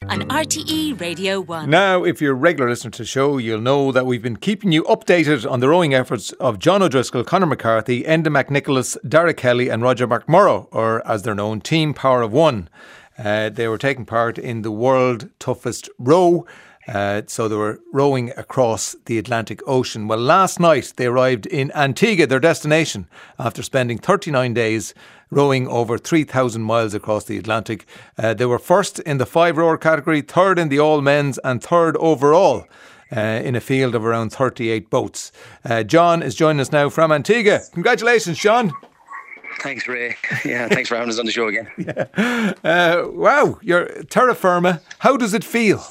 on RTE Radio 1. Now, if you're a regular listener to the show, you'll know that we've been keeping you updated on the rowing efforts of John O'Driscoll, Conor McCarthy, Enda McNicholas, Derek Kelly and Roger McMurrough, or as they're known, Team Power of One. They were taking part in the World Toughest Row. So they were rowing across the Atlantic Ocean. Well, last night they arrived in Antigua, their destination, after spending 39 days rowing over 3,000 miles across the Atlantic. They were first in the 5-rower category, third in the all-men's and third overall in a field of around 38 boats. John is joining us now from Antigua. Congratulations, John. Thanks, Ray. Yeah, thanks for having us on the show again. Wow, you're terra firma. How does it feel?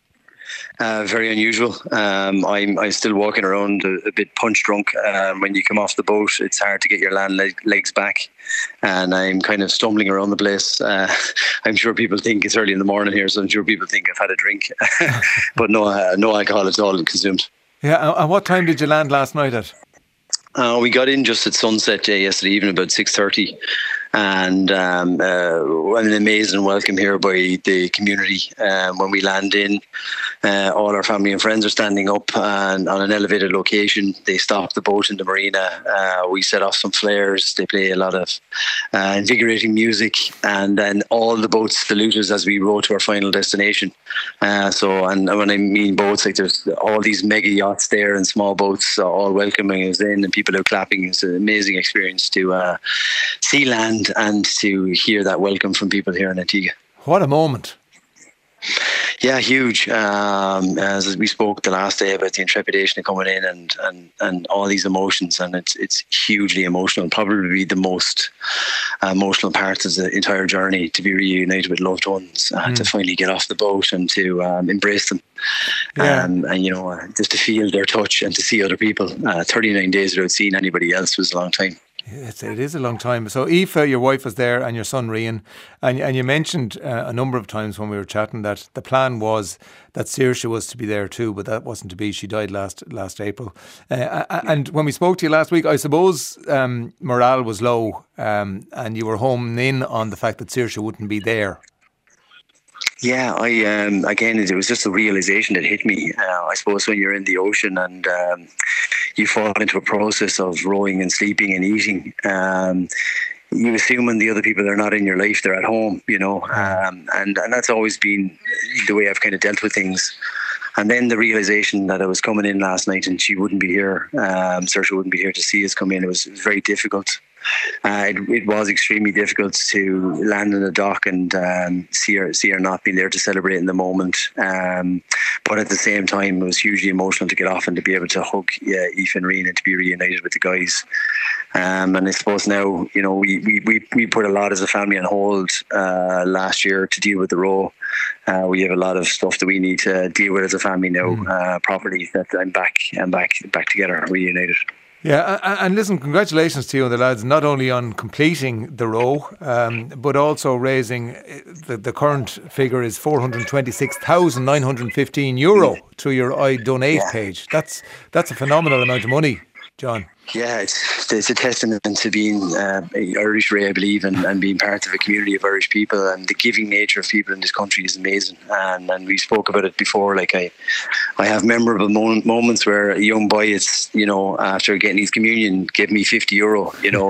Very unusual. I'm still walking around a bit punch drunk. When you come off the boat, it's hard to get your land legs back, and I'm kind of stumbling around the place. I'm sure people think it's early in the morning here, so I'm sure people think I've had a drink, but no alcohol at all consumed. Yeah, and what time did you land last night at? We got in just at sunset yesterday evening, about 6:30. And an amazing welcome here by the community. When we land in, all our family and friends are standing up and on an elevated location. They stop the boat in the marina. We set off some flares. They play a lot of invigorating music, and then all the boats salute us as we row to our final destination. And when I mean boats, like there's all these mega yachts there and small boats all welcoming us in, and people are clapping. It's an amazing experience to see land and to hear that welcome from people here in Antigua. What a moment. Yeah, huge. As we spoke the last day about the intrepidation of coming in and all these emotions, and it's hugely emotional, probably the most emotional part of the entire journey, to be reunited with loved ones, to finally get off the boat and to embrace them. Yeah. And just to feel their touch and to see other people. 39 days without seeing anybody else was a long time. It is a long time. So Aoife, your wife, was there, and your son Rian, and you mentioned a number of times when we were chatting that the plan was that Saoirse was to be there too, but that wasn't to be. She died last April. And when we spoke to you last week, I suppose morale was low, and you were homing in on the fact that Saoirse wouldn't be there. Yeah, again, it was just a realization that hit me. I suppose when you're in the ocean and you fall into a process of rowing and sleeping and eating, you assume when the other people are not in your life, they're at home, and that's always been the way I've kind of dealt with things. And then the realization that I was coming in last night and she wouldn't be here, Saoirse wouldn't be here to see us come in, it was very difficult. It was extremely difficult to land in the dock and see her not being there to celebrate in the moment. But at the same time, it was hugely emotional to get off and to be able to hug Aoife and Rian and to be reunited with the guys. And I suppose now, we put a lot as a family on hold last year to deal with the row. We have a lot of stuff that we need to deal with as a family now, properly. That I'm back together, reunited. Yeah, and listen, congratulations to you and the lads, not only on completing the row, but also raising, the current figure is €426,915 through your I Donate page. That's a phenomenal amount of money, John. Yeah, it's a testament to being Irish, Ray, I believe, and being part of a community of Irish people, and the giving nature of people in this country is amazing. And we spoke about it before. Like I have memorable moments where a young boy, after getting his communion, gave me €50,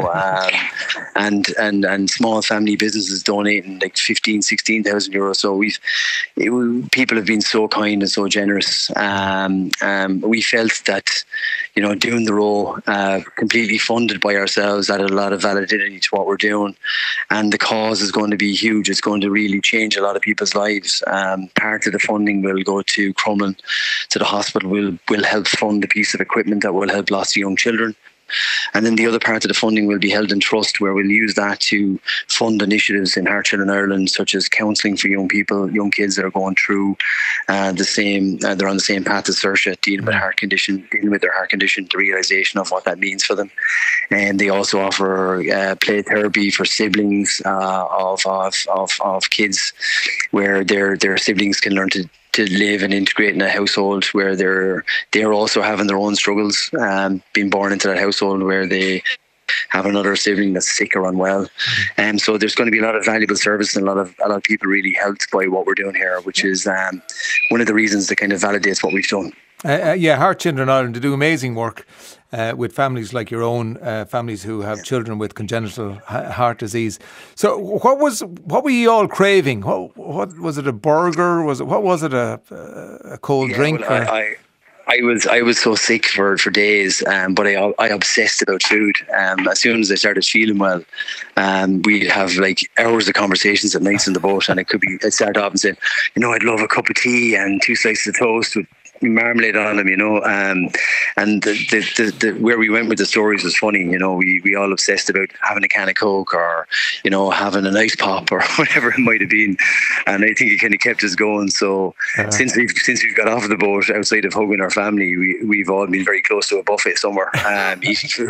and small family businesses donating like 15,000, 16,000 euros. So people have been so kind and so generous. We felt that, doing the row, completely funded by ourselves, added a lot of validity to what we're doing, and the cause is going to be huge. It's going to really change a lot of people's lives. Part of the funding will go to Crumlin, to the hospital. Will help fund a piece of equipment that will help lots of young children. And then the other part of the funding will be held in trust, where we'll use that to fund initiatives in Heart Children Ireland, such as counselling for young kids that are going through they're on the same path as Saoirse, dealing with their heart condition, the realisation of what that means for them. And they also offer play therapy for siblings of kids, where their siblings can learn to live and integrate in a household where they're also having their own struggles, being born into that household where they have another sibling that's sick or unwell. And so there's going to be a lot of valuable service, and a lot of people really helped by what we're doing here, which is one of the reasons that kind of validates what we've done. Heart Children Ireland, they do amazing work with families like your own, families who have children with congenital heart disease. So what were you all craving? What was it, a burger? What was it, a cold drink? Well, I was so sick for days, but I obsessed about food. As soon as I started feeling well, we'd have like hours of conversations at nights in the boat, and I'd start off and say, I'd love a cup of tea and 2 slices of toast with marmalade on them, and the where we went with the stories was funny. We all obsessed about having a can of Coke or having an ice pop or whatever it might have been, and I think it kind of kept us going. So since we've got off of the boat, outside of hugging our family, we've all been very close to a buffet somewhere, eating food.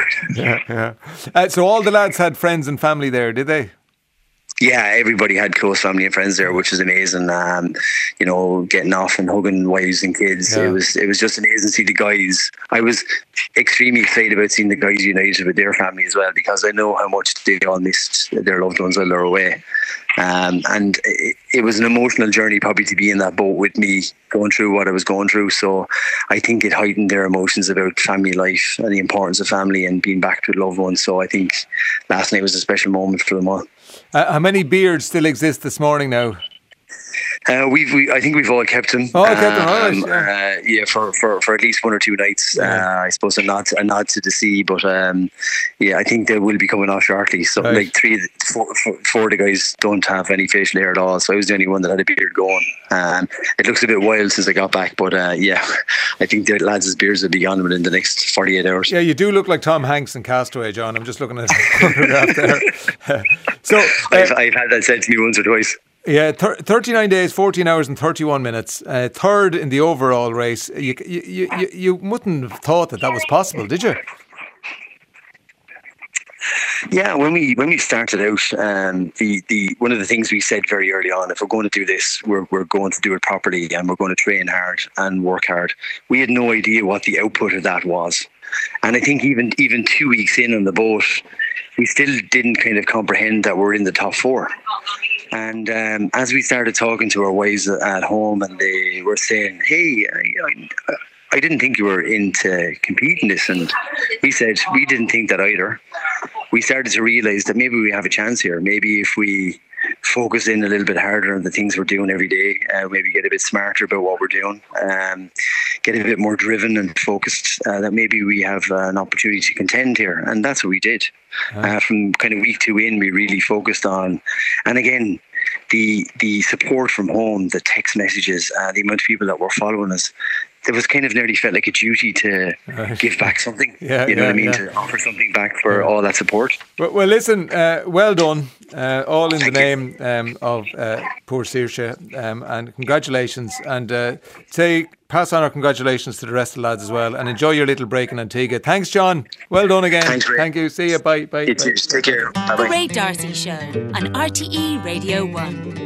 So all the lads had friends and family there, did they? Yeah, everybody had close family and friends there, which was amazing. Getting off and hugging wives and kids. Yeah. It was just amazing to see the guys. I was extremely excited about seeing the guys united with their family as well, because I know how much they all missed their loved ones while they were away. And it was an emotional journey probably to be in that boat with me going through what I was going through. So I think it heightened their emotions about family life and the importance of family and being back with loved ones. So I think last night was a special moment for them all. How many beards still exist this morning now? I think we've all kept them. Oh, kept them, right. For at least 1 or 2 nights. I suppose a nod to the sea, but I think they will be coming off shortly. So like 4 of the guys don't have any facial hair at all. So I was the only one that had a beard going. It looks a bit wild since I got back, but I think the lads' beards will be gone within the next 48 hours. Yeah, you do look like Tom Hanks in Castaway, John. I'm just looking at the photograph there. So I've had that said to me once or twice. Yeah, 39 days, 14 hours and 31 minutes. Third in the overall race. You wouldn't have thought that was possible, did you? Yeah, when we started out, the one of the things we said very early on, if we're going to do this, we're going to do it properly, and we're going to train hard and work hard. We had no idea what the output of that was, and I think even 2 weeks in on the boat, we still didn't kind of comprehend that we're in the top 4. And as we started talking to our wives at home, and they were saying, "Hey, I didn't think you were into competing this," and we said we didn't think that either. We started to realise that maybe we have a chance here. Maybe if we focus in a little bit harder on the things we're doing every day, maybe get a bit smarter about what we're doing, get a bit more driven and focused, that maybe we have an opportunity to contend here. And that's what we did. From kind of week 2 in, we really focused on, and again, the support from home, the text messages, the amount of people that were following us. It was kind of nearly felt like a duty to give back something. To offer something back for all that support. Well, listen, well done. All in the name of Poor Saoirse, and congratulations. And pass on our congratulations to the rest of the lads as well. And enjoy your little break in Antigua. Thanks, John. Well done again. Thanks, Ray. Thank you. See you. Bye. Take care. Bye-bye. The Ray D'Arcy Show on RTE Radio 1.